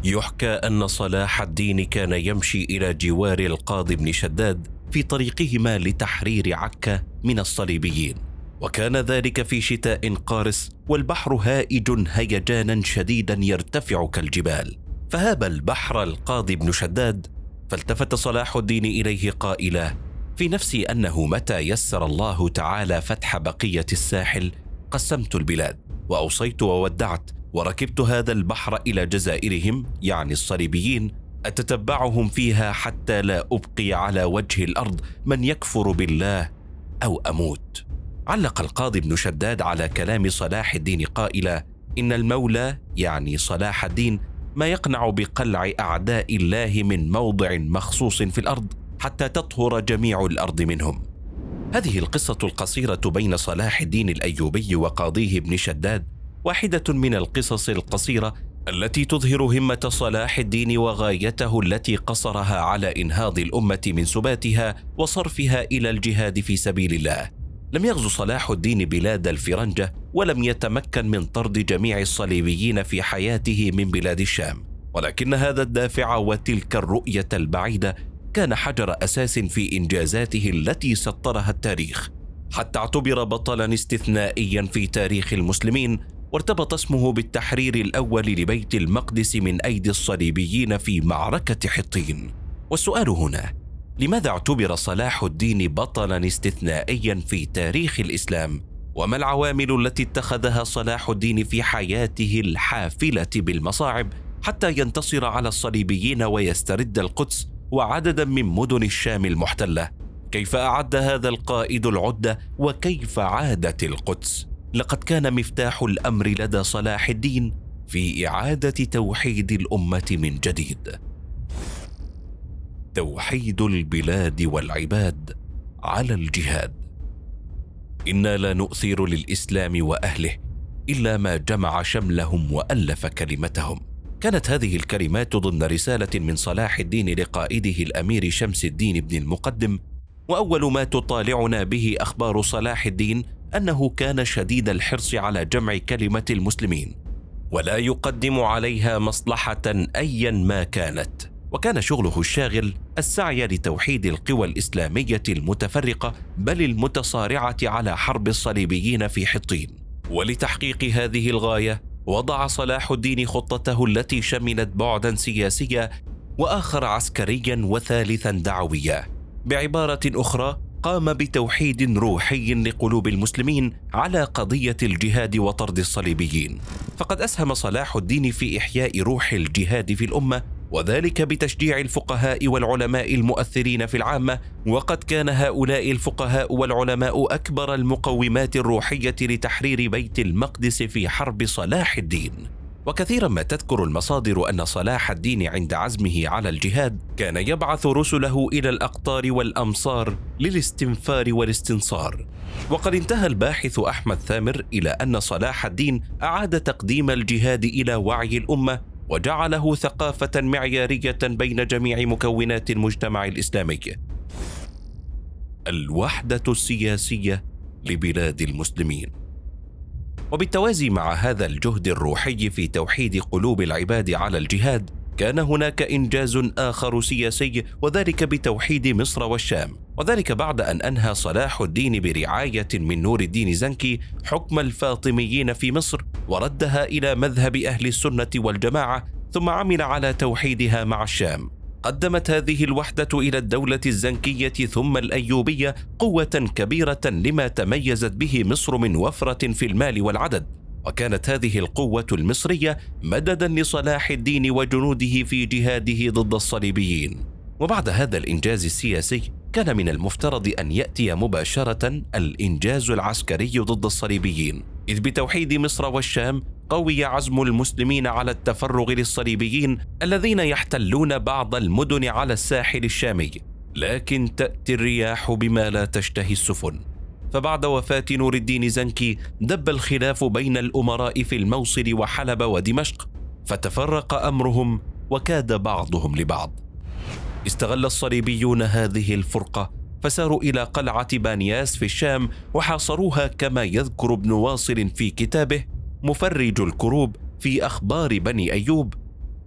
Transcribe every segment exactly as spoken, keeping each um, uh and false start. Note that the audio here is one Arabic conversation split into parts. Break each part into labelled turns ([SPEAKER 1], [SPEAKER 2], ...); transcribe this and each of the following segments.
[SPEAKER 1] يحكى أن صلاح الدين كان يمشي إلى جوار القاضي بن شداد في طريقهما لتحرير عكا من الصليبيين، وكان ذلك في شتاء قارس والبحر هائج هيجانا شديدا يرتفع كالجبال. فهاب البحر القاضي بن شداد، فالتفت صلاح الدين إليه قائلا في نفسي أنه متى يسر الله تعالى فتح بقية الساحل قسمت البلاد وأوصيت وودعت، وركبت هذا البحر إلى جزائرهم يعني الصليبيين أتتبعهم فيها حتى لا أبقي على وجه الأرض من يكفر بالله أو أموت. علق القاضي بن شداد على كلام صلاح الدين قائلا إن المولى يعني صلاح الدين ما يقنع بقلع أعداء الله من موضع مخصوص في الأرض حتى تطهر جميع الأرض منهم. هذه القصة القصيرة بين صلاح الدين الأيوبي وقاضيه بن شداد واحدة من القصص القصيرة التي تظهر همة صلاح الدين وغايته التي قصرها على إنهاض الأمة من سباتها وصرفها إلى الجهاد في سبيل الله. لم يغزو صلاح الدين بلاد الفرنجة ولم يتمكن من طرد جميع الصليبيين في حياته من بلاد الشام، ولكن هذا الدافع وتلك الرؤية البعيدة كان حجر أساس في إنجازاته التي سطرها التاريخ، حتى اعتبر بطلا استثنائيا في تاريخ المسلمين، وارتبط اسمه بالتحرير الأول لبيت المقدس من أيدي الصليبيين في معركة حطين. والسؤال هنا: لماذا اعتبر صلاح الدين بطلا استثنائيا في تاريخ الإسلام؟ وما العوامل التي اتخذها صلاح الدين في حياته الحافلة بالمصاعب حتى ينتصر على الصليبيين ويسترد القدس وعددا من مدن الشام المحتلة؟ كيف أعد هذا القائد العدة وكيف عادت القدس؟ لقد كان مفتاح الأمر لدى صلاح الدين في إعادة توحيد الأمة من جديد. توحيد البلاد والعباد على الجهاد. إنا لا نؤثر للإسلام وأهله إلا ما جمع شملهم وألف كلمتهم. كانت هذه الكلمات ضمن رسالة من صلاح الدين لقائده الأمير شمس الدين بن المقدم، وأول ما تطالعنا به أخبار صلاح الدين أنه كان شديد الحرص على جمع كلمة المسلمين ولا يقدم عليها مصلحة أيا ما كانت، وكان شغله الشاغل السعي لتوحيد القوى الإسلامية المتفرقة بل المتصارعة على حرب الصليبيين في حطين. ولتحقيق هذه الغاية وضع صلاح الدين خطته التي شملت بعدا سياسيا وآخر عسكريا وثالثا دعويا. بعبارة أخرى، قام بتوحيد روحي لقلوب المسلمين على قضية الجهاد وطرد الصليبيين. فقد أسهم صلاح الدين في إحياء روح الجهاد في الأمة، وذلك بتشجيع الفقهاء والعلماء المؤثرين في العامة، وقد كان هؤلاء الفقهاء والعلماء أكبر المقومات الروحية لتحرير بيت المقدس في حرب صلاح الدين. وكثيرا ما تذكر المصادر أن صلاح الدين عند عزمه على الجهاد كان يبعث رسله إلى الأقطار والأمصار للاستنفار والاستنصار. وقد انتهى الباحث أحمد ثامر إلى أن صلاح الدين أعاد تقديم الجهاد إلى وعي الأمة وجعله ثقافة معيارية بين جميع مكونات المجتمع الإسلامي. الوحدة السياسية لبلاد المسلمين. وبالتوازي مع هذا الجهد الروحي في توحيد قلوب العباد على الجهاد، كان هناك إنجاز آخر سياسي، وذلك بتوحيد مصر والشام، وذلك بعد أن أنهى صلاح الدين برعاية من نور الدين زنكي حكم الفاطميين في مصر وردها إلى مذهب أهل السنة والجماعة، ثم عمل على توحيدها مع الشام. قدمت هذه الوحدة إلى الدولة الزنكية ثم الأيوبية قوة كبيرة لما تميزت به مصر من وفرة في المال والعدد، وكانت هذه القوة المصرية مددا لصلاح الدين وجنوده في جهاده ضد الصليبيين. وبعد هذا الإنجاز السياسي كان من المفترض أن يأتي مباشرة الإنجاز العسكري ضد الصليبيين، إذ بتوحيد مصر والشام قوي عزم المسلمين على التفرغ للصليبيين الذين يحتلون بعض المدن على الساحل الشامي. لكن تأتي الرياح بما لا تشتهي السفن، فبعد وفاة نور الدين زنكي دب الخلاف بين الأمراء في الموصل وحلب ودمشق، فتفرق أمرهم وكاد بعضهم لبعض. استغل الصليبيون هذه الفرقة فساروا إلى قلعة بانياس في الشام وحاصروها، كما يذكر ابن واصل في كتابه مفرج الكروب في أخبار بني أيوب،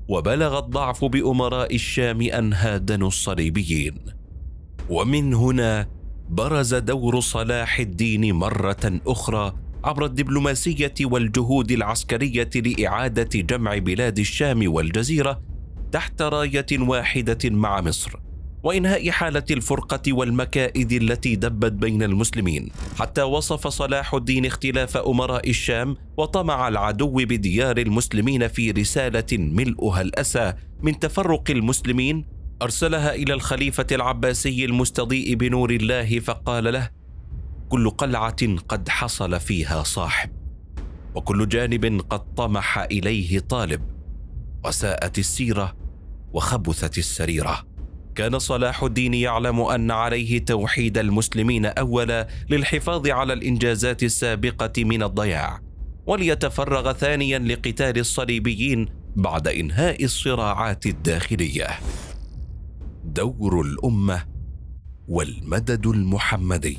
[SPEAKER 1] وبلغ الضعف بأمراء الشام أن هادنوا الصليبيين. ومن هنا برز دور صلاح الدين مرة أخرى عبر الدبلوماسية والجهود العسكرية لإعادة جمع بلاد الشام والجزيرة تحت راية واحدة مع مصر، وإنهاء حالة الفرقة والمكائد التي دبت بين المسلمين، حتى وصف صلاح الدين اختلاف أمراء الشام وطمع العدو بديار المسلمين في رسالة ملؤها الأسى من تفرق المسلمين، أرسلها إلى الخليفة العباسي المستضيء بنور الله، فقال له: كل قلعة قد حصل فيها صاحب، وكل جانب قد طمح إليه طالب، وساءت السيرة وخبثت السريرة. كان صلاح الدين يعلم أن عليه توحيد المسلمين أولا للحفاظ على الإنجازات السابقة من الضياع، وليتفرغ ثانيا لقتال الصليبيين بعد إنهاء الصراعات الداخلية. دور الأمة والمدد المحمدي.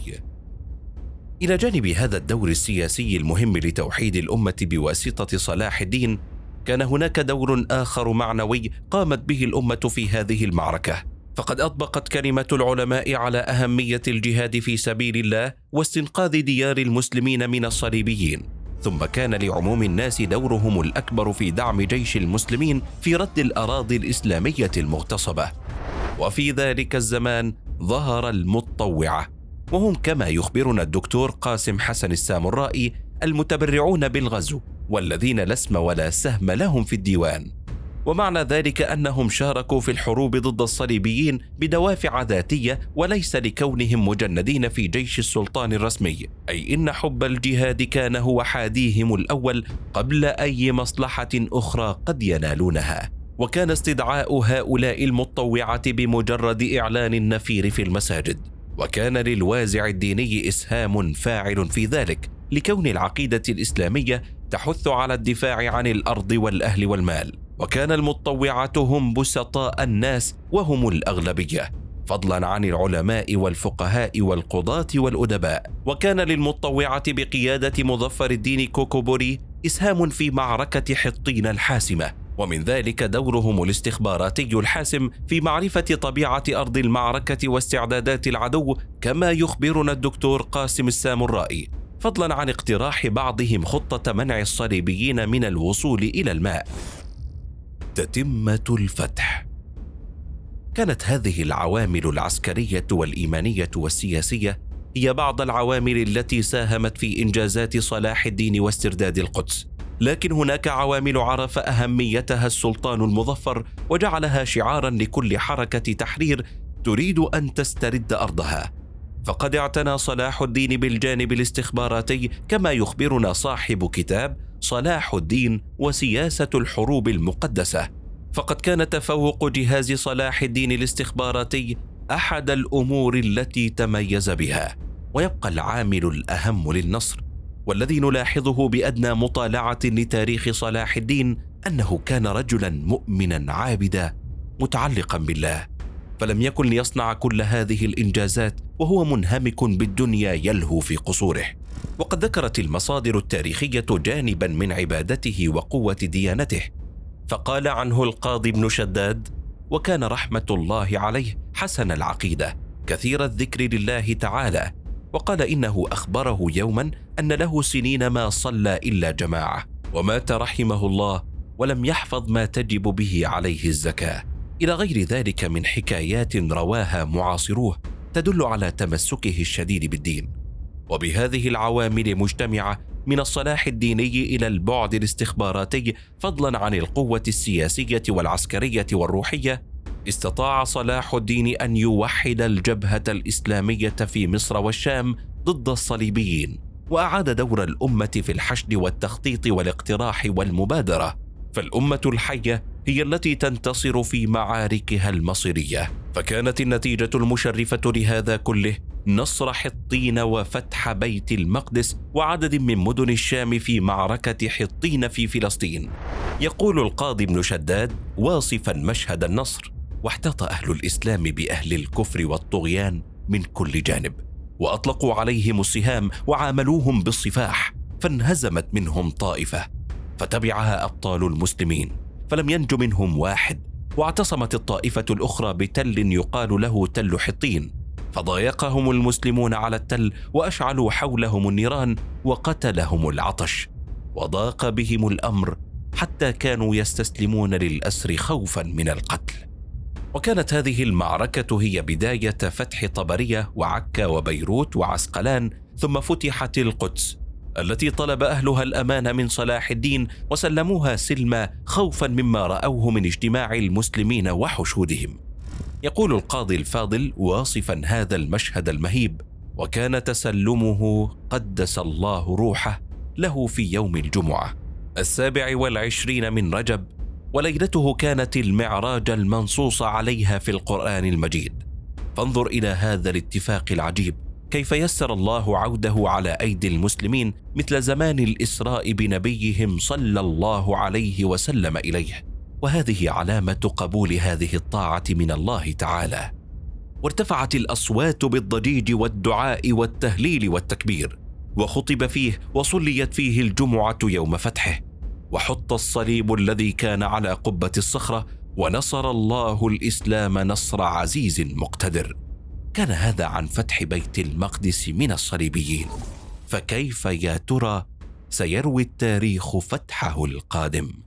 [SPEAKER 1] إلى جانب هذا الدور السياسي المهم لتوحيد الأمة بواسطة صلاح الدين، كان هناك دور آخر معنوي قامت به الأمة في هذه المعركة، فقد أطبقت كلمة العلماء على أهمية الجهاد في سبيل الله واستنقاذ ديار المسلمين من الصليبيين، ثم كان لعموم الناس دورهم الأكبر في دعم جيش المسلمين في رد الأراضي الإسلامية المغتصبة. وفي ذلك الزمان ظهر المتطوعة، وهم كما يخبرنا الدكتور قاسم حسن السامرائي المتبرعون بالغزو، والذين لا اسم ولا سهم لهم في الديوان. ومعنى ذلك أنهم شاركوا في الحروب ضد الصليبيين بدوافع ذاتية، وليس لكونهم مجندين في جيش السلطان الرسمي، أي إن حب الجهاد كان هو حاديهم الأول قبل أي مصلحة أخرى قد ينالونها. وكان استدعاء هؤلاء المتطوعة بمجرد إعلان النفير في المساجد، وكان للوازع الديني إسهام فاعل في ذلك، لكون العقيدة الإسلامية تحث على الدفاع عن الأرض والأهل والمال، وكان المتطوعة هم بسطاء الناس وهم الأغلبية، فضلا عن العلماء والفقهاء والقضاة والأدباء. وكان للمتطوعة بقيادة مظفر الدين كوكوبوري إسهام في معركة حطين الحاسمة، ومن ذلك دورهم الاستخباراتي الحاسم في معرفة طبيعة أرض المعركة واستعدادات العدو، كما يخبرنا الدكتور قاسم السامرائي، فضلا عن اقتراح بعضهم خطة منع الصليبيين من الوصول إلى الماء. تتمة الفتح. كانت هذه العوامل العسكرية والإيمانية والسياسية هي بعض العوامل التي ساهمت في إنجازات صلاح الدين واسترداد القدس، لكن هناك عوامل عرف أهميتها السلطان المظفر وجعلها شعارا لكل حركة تحرير تريد أن تسترد أرضها. فقد اعتنى صلاح الدين بالجانب الاستخباراتي، كما يخبرنا صاحب كتاب صلاح الدين وسياسة الحروب المقدسة، فقد كان تفوق جهاز صلاح الدين الاستخباراتي أحد الأمور التي تميز بها. ويبقى العامل الأهم للنصر والذي نلاحظه بأدنى مطالعة لتاريخ صلاح الدين أنه كان رجلا مؤمنا عابدا متعلقا بالله، فلم يكن ليصنع كل هذه الإنجازات وهو منهمك بالدنيا يلهو في قصوره. وقد ذكرت المصادر التاريخية جانبا من عبادته وقوة ديانته، فقال عنه القاضي بن شداد: وكان رحمة الله عليه حسن العقيدة كثير الذكر لله تعالى، وقال إنه أخبره يوما أن له سنين ما صلى إلا جماعة، ومات رحمه الله ولم يحفظ ما تجب به عليه الزكاة، إلى غير ذلك من حكايات رواها معاصروه تدل على تمسكه الشديد بالدين. وبهذه العوامل مجتمعة من الصلاح الديني إلى البعد الاستخباراتي، فضلا عن القوة السياسية والعسكرية والروحية، استطاع صلاح الدين أن يوحد الجبهة الإسلامية في مصر والشام ضد الصليبيين، وأعاد دور الأمة في الحشد والتخطيط والاقتراح والمبادرة، فالأمة الحية هي التي تنتصر في معاركها المصيرية. فكانت النتيجة المشرفة لهذا كله نصر حطين وفتح بيت المقدس وعدد من مدن الشام في معركة حطين في فلسطين. يقول القاضي بن شداد واصفا مشهد النصر: واحتاط أهل الإسلام بأهل الكفر والطغيان من كل جانب، وأطلقوا عليهم السهام وعاملوهم بالصفاح، فانهزمت منهم طائفة فتبعها أبطال المسلمين، فلم ينج منهم واحد، واعتصمت الطائفة الأخرى بتل يقال له تل حطين، فضايقهم المسلمون على التل وأشعلوا حولهم النيران وقتلهم العطش، وضاق بهم الأمر حتى كانوا يستسلمون للأسر خوفا من القتل. وكانت هذه المعركة هي بداية فتح طبرية وعكا وبيروت وعسقلان، ثم فتحت القدس التي طلب أهلها الأمان من صلاح الدين وسلموها سلما خوفا مما رأوه من اجتماع المسلمين وحشودهم. يقول القاضي الفاضل واصفا هذا المشهد المهيب: وكان تسلمه قدس الله روحه له في يوم الجمعة السابع والعشرين من رجب، وليلته كانت المعراج المنصوص عليها في القرآن المجيد. فانظر إلى هذا الاتفاق العجيب، كيف يسر الله عوده على أيدي المسلمين مثل زمان الإسراء بنبيهم صلى الله عليه وسلم إليه، وهذه علامة قبول هذه الطاعة من الله تعالى. وارتفعت الأصوات بالضجيج والدعاء والتهليل والتكبير، وخطب فيه وصليت فيه الجمعة يوم فتحه، وحط الصليب الذي كان على قبة الصخرة، ونصر الله الإسلام نصر عزيز مقتدر. كان هذا عن فتح بيت المقدس من الصليبيين، فكيف يا ترى سيروي التاريخ فتحه القادم؟